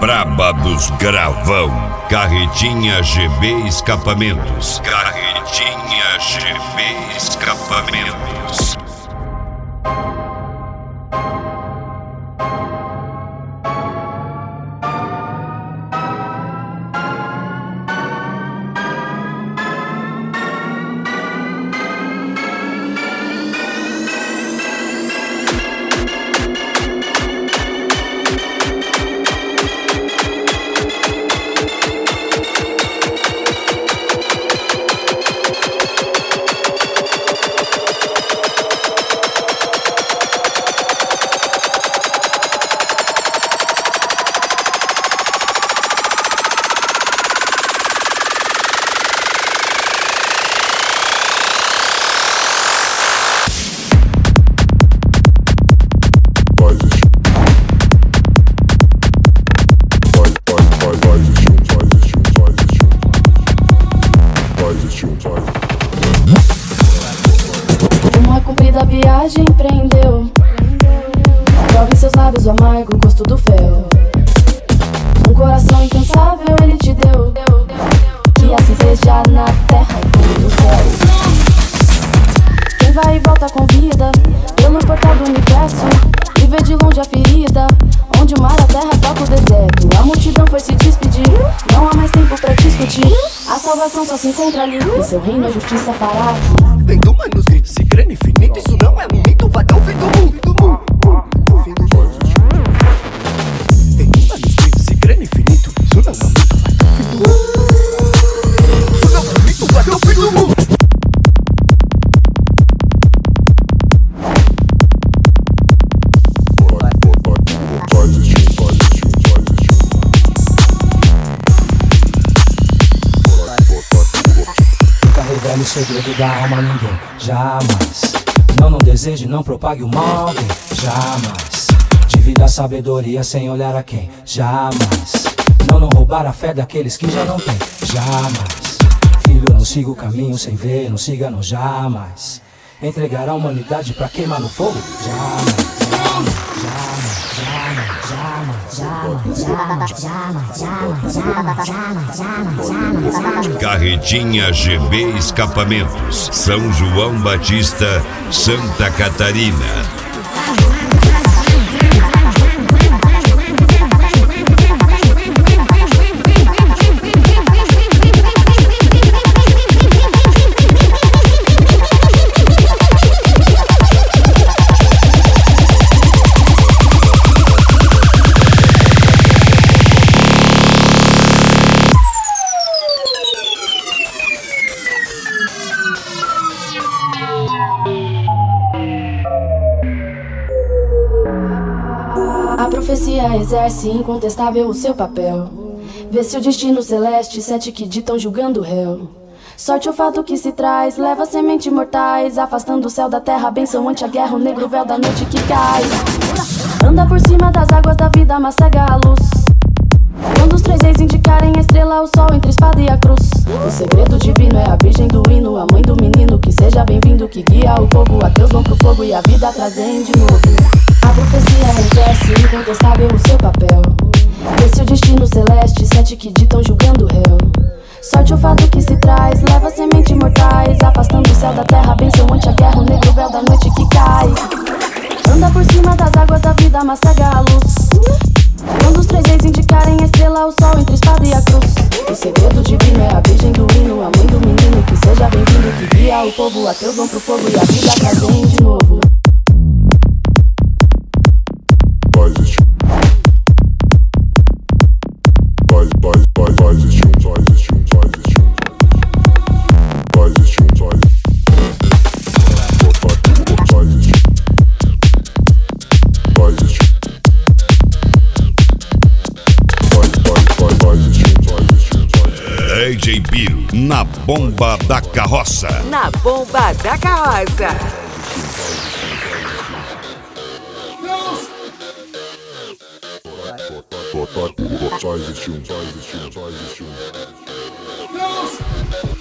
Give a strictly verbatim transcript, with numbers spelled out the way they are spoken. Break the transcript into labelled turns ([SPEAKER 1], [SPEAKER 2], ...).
[SPEAKER 1] braba dos gravão. Carretinha G B Escapamentos. Carretinha G B Escapamentos.
[SPEAKER 2] Uma comprida viagem prendeu. Prova em seus lábios o amargo gosto do fel. Um coração incansável ele te deu, que assim seja na terra como no céu. Quem vai e volta com vida pelo portal do universo e vê de longe a ferida, onde o mar, a terra toca o deserto. A multidão foi se despedir, não há mais tempo pra discutir. A salvação só se encontra ali, em seu reino a justiça fará.
[SPEAKER 3] Vendo manuscritos se crê no infinito, isso não é um mito, vai dar o fim do mundo. O fim do mundo. Vendo manuscritos se crê no infinito, isso não é um mito, vai dar o fim do mundo. Isso não é um mito, vai dar o fim do mundo.
[SPEAKER 4] Revele o segredo da alma a ninguém, jamais. Não, não deseje, não propague o mal a alguém, jamais. Divida a sabedoria sem olhar a quem, jamais. Não, não roubar a fé daqueles que já não têm, jamais. Filho, não siga o caminho sem ver, não siga, não, jamais. Entregar a humanidade pra queimar no fogo, jamais.
[SPEAKER 1] Carretinha G B Escapamentos, São João Batista, Santa Catarina.
[SPEAKER 2] A profecia exerce incontestável o seu papel. Vê se o destino celeste, sete que ditam julgando o réu. Sorte o fato que se traz, leva semente mortais, afastando o céu da terra, benção ante a guerra, o negro véu da noite que cai. Anda por cima das águas da vida, mas cega a luz. Quando os três reis indicarem a estrela, o sol entre a espada e a cruz. O segredo divino é a virgem do hino, a mãe do menino, que seja bem-vindo, que guia o povo. Ateus vão pro fogo e a vida trazem de novo. A profecia exerce incontestável o seu papel. Vê se o destino celeste, sete que ditam julgando o réu. Sorte o fato que se traz, leva semente mortais, afastando o céu da terra, benção ante a guerra, o negro véu da noite que cai. Anda por cima das águas da vida, mas cega a luz. Quando os três reis indicarem a estrela, o sol entre a espada e a cruz. O segredo divino é a virgem do hino, a mãe do menino, que seja bem-vindo, que guia o povo. Ateus vão pro fogo e a vida trazem de novo.
[SPEAKER 1] D J Bill, na bomba da carroça.
[SPEAKER 5] Na bomba da carroça.
[SPEAKER 6] Só existe um, só existe um, só existe um.